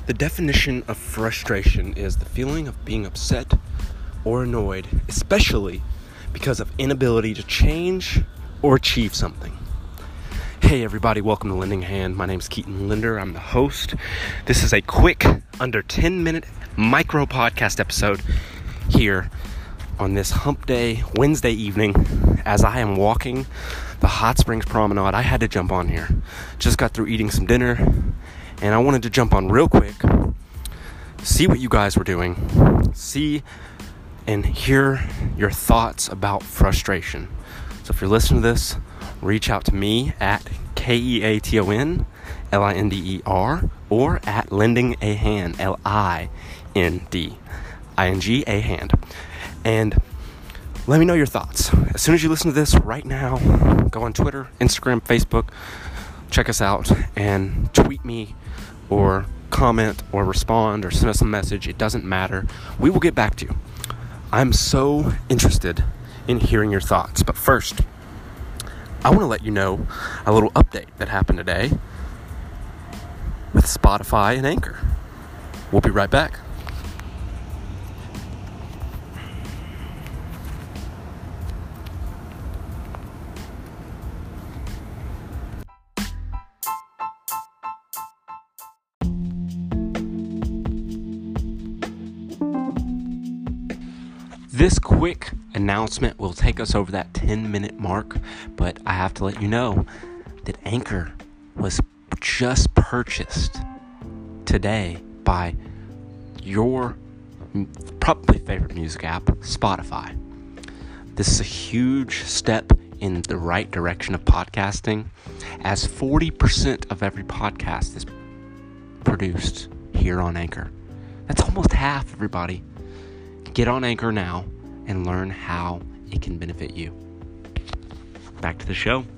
The definition of frustration is the feeling of being upset or annoyed, especially because of inability to change or achieve something. Hey everybody, welcome to Lending a Hand. My name is Keaton Linder. I'm the host. This is a quick, under 10-minute micro podcast episode here on this hump day, Wednesday evening, as I am walking the Hot Springs Promenade. I had to jump on here. Just got through eating some dinner, and I wanted to jump on real quick, see what you guys were doing, see and hear your thoughts about frustration. So if you're listening to this, reach out to me at KEATONLINDER or at Lending a Hand, LINDING a hand. And let me know your thoughts. As soon as you listen to this right now, go on Twitter, Instagram, Facebook, check us out and tweet me or comment or respond or send us a message. It doesn't matter. We will get back to you. I'm so interested in hearing your thoughts. But first, I want to let you know a little update that happened today with Spotify and Anchor. We'll be right back. This quick announcement will take us over that 10-minute mark, but I have to let you know that Anchor was just purchased today by your probably favorite music app, Spotify. This is a huge step in the right direction of podcasting, as 40% of every podcast is produced here on Anchor. That's almost half, everybody. Get on Anchor now and learn how it can benefit you. Back to the show.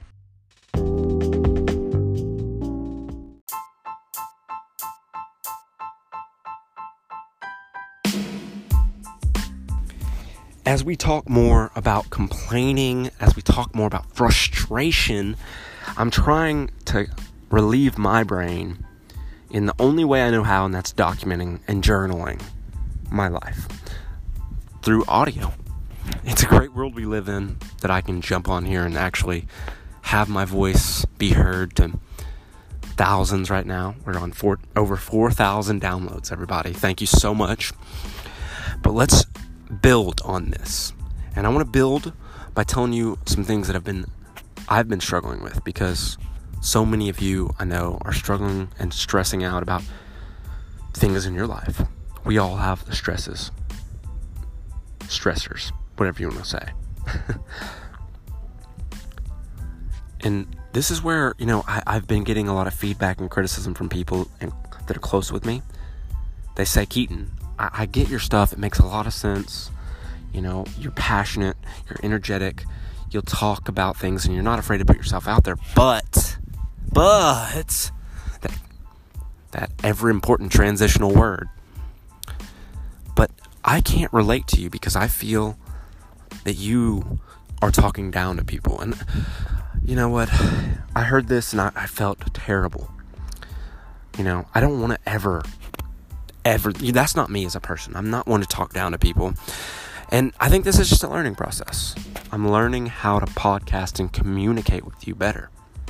As we talk more about complaining, as we talk more about frustration, I'm trying to relieve my brain in the only way I know how, and that's documenting and journaling my life through audio. It's a great world we live in that I can jump on here and actually have my voice be heard to thousands right now. We're on over 4,000 downloads, everybody. Thank you so much. But let's build on this. And I want to build by telling you some things that I've been struggling with, because so many of you I know are struggling and stressing out about things in your life. We all have the stressors, whatever you want to say. And this is where, I've been getting a lot of feedback and criticism from people that are close with me. They say, Keaton, I get your stuff. It makes a lot of sense. You're passionate, you're energetic, you'll talk about things and you're not afraid to put yourself out there. But that ever important transitional word. But I can't relate to you because I feel that you are talking down to people. And you know what? I heard this and I felt terrible. I don't want to ever, that's not me as a person. I'm not one to talk down to people. And I think this is just a learning process. I'm learning how to podcast and communicate with you better.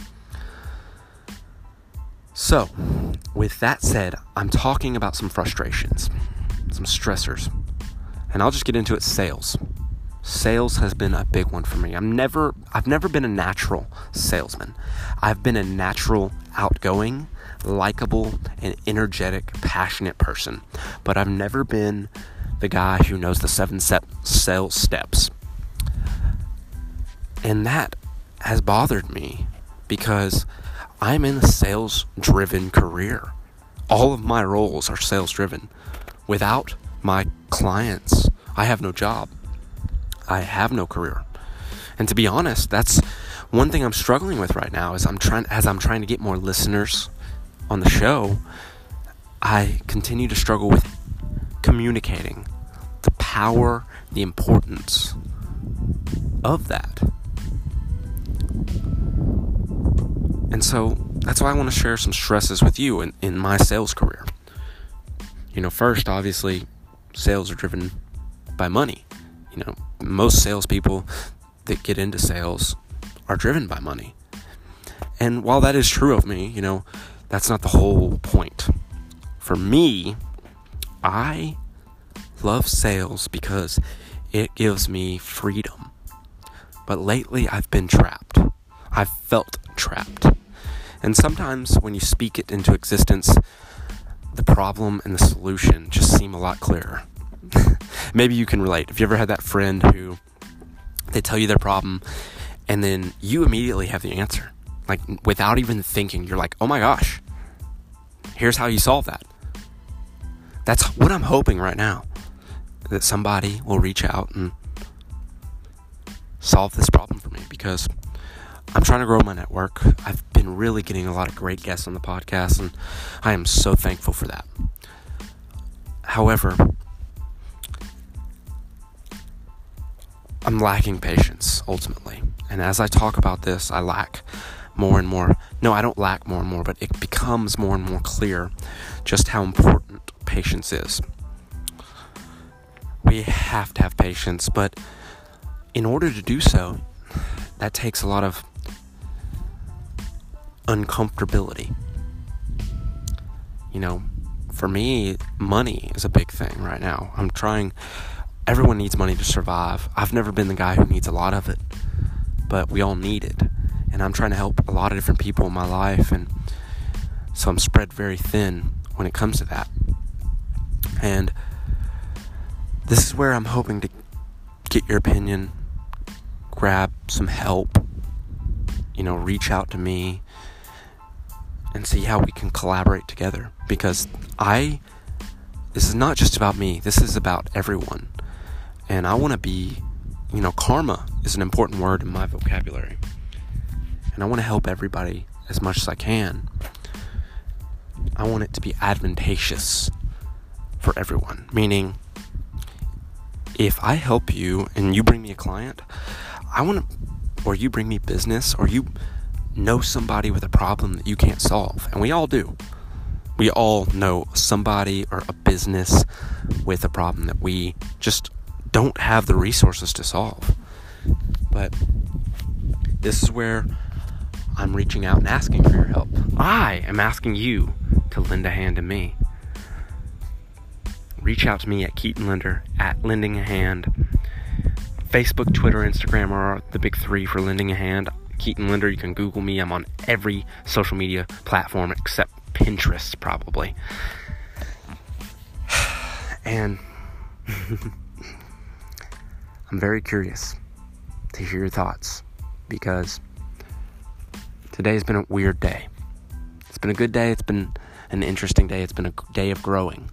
So, with that said, I'm talking about some frustrations, some stressors, and I'll just get into it. Sales. Sales has been a big one for me. I've never been a natural salesman. I've been a natural, outgoing, likable, and energetic, passionate person, but I've never been the guy who knows the 7 sales steps. And that has bothered me because I'm in a sales-driven career. All of my roles are sales-driven. Without my clients, I have no job. I have no career. And to be honest, that's one thing I'm struggling with right now. Is I'm trying to get more listeners on the show, I continue to struggle with communicating the power, the importance of that. And so that's why I want to share some stresses with you in my sales career. First, obviously, sales are driven by money. Most salespeople that get into sales are driven by money. And while that is true of me, that's not the whole point. For me, I love sales because it gives me freedom. But lately, I've been trapped. I've felt trapped. And sometimes when you speak it into existence, the problem and the solution just seem a lot clearer. Maybe you can relate. Have you ever had that friend who they tell you their problem and then you immediately have the answer? Like, without even thinking, you're like, oh my gosh, here's how you solve that. That's what I'm hoping right now, that somebody will reach out and solve this problem for me, because I'm trying to grow my network. I've been really getting a lot of great guests on the podcast, and I am so thankful for that. However, I'm lacking patience, ultimately. And as I talk about this, I lack more and more. No, I don't lack more and more, but it becomes more and more clear just how important patience is. We have to have patience, but in order to do so, that takes a lot of uncomfortability. For me, money is a big thing right now. Everyone needs money to survive. I've never been the guy who needs a lot of it, but we all need it. And I'm trying to help a lot of different people in my life, and so I'm spread very thin when it comes to that. And this is where I'm hoping to get your opinion, grab some help, reach out to me and see how we can collaborate together. Because this is not just about me, this is about everyone. And I want to be, karma is an important word in my vocabulary. And I want to help everybody as much as I can. I want it to be advantageous for everyone. Meaning, if I help you and you bring me a client, or you bring me business, or you know somebody with a problem that you can't solve. And we all do. We all know somebody or a business with a problem that we just don't have the resources to solve. But this is where I'm reaching out and asking for your help. I am asking you to lend a hand to me. Reach out to me at Keaton Lender, at Lending a Hand. Facebook, Twitter, Instagram are the big three for lending a hand. Keaton Lender, you can Google me. I'm on every social media platform except Pinterest, probably. And I'm very curious to hear your thoughts, because today's been a weird day. It's been a good day. It's been an interesting day. It's been a day of growing.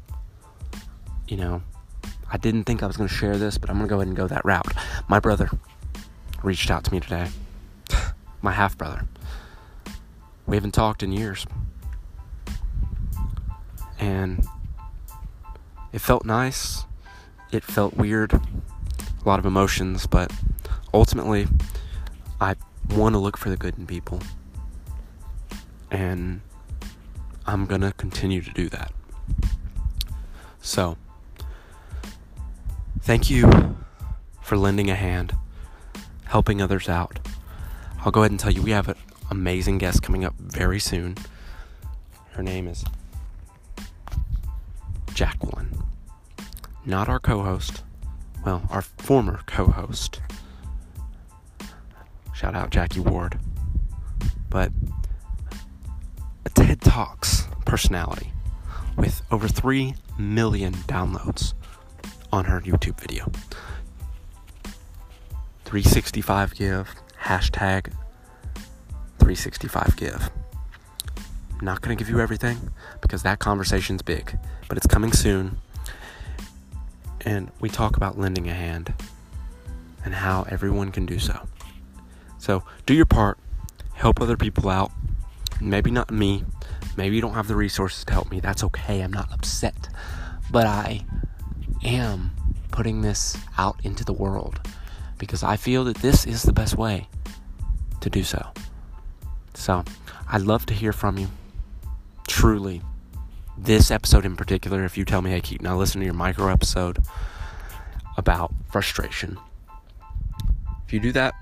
I didn't think I was going to share this, but I'm going to go ahead and go that route. My brother reached out to me today. My half-brother. We haven't talked in years. And it felt nice. It felt weird. A lot of emotions, but ultimately, I want to look for the good in people. And I'm going to continue to do that. So, thank you for lending a hand, helping others out. I'll go ahead and tell you, we have an amazing guest coming up very soon. Her name is Jacqueline. Not our co-host. Well, our former co-host. Shout out Jackie Ward. But a TED Talks personality with over 3 million downloads on her YouTube video. 365give, hashtag 365give. I'm not going to give you everything because that conversation's big, but it's coming soon. And we talk about lending a hand and how everyone can do so. So do your part, help other people out. Maybe not me, maybe you don't have the resources to help me. That's okay, I'm not upset. But I am putting this out into the world because I feel that this is the best way to do so. So I'd love to hear from you. Truly, this episode in particular, if you tell me, hey, Keaton, now listen to your micro episode about frustration. If you do that,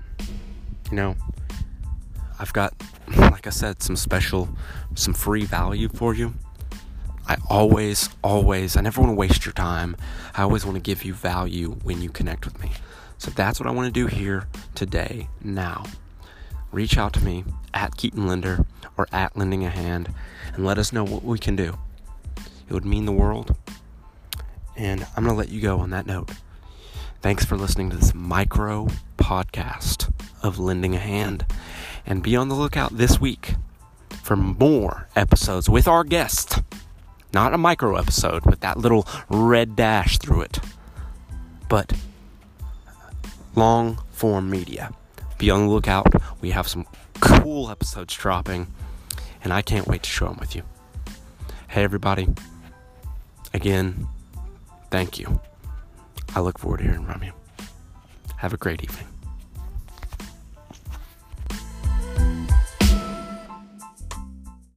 I've got, like I said, some free value for you. I never want to waste your time. I always want to give you value when you connect with me. So that's what I want to do here today, now. Reach out to me at Keaton Linder or at Lending a Hand and let us know what we can do. It would mean the world. And I'm going to let you go on that note. Thanks for listening to this micro podcast of Lending a Hand. And be on the lookout this week for more episodes with our guest. Not a micro episode with that little red dash through it, but long form media. Be on the lookout. We have some cool episodes dropping, and I can't wait to share them with you. Hey, everybody. Again, thank you. I look forward to hearing from you. Have a great evening.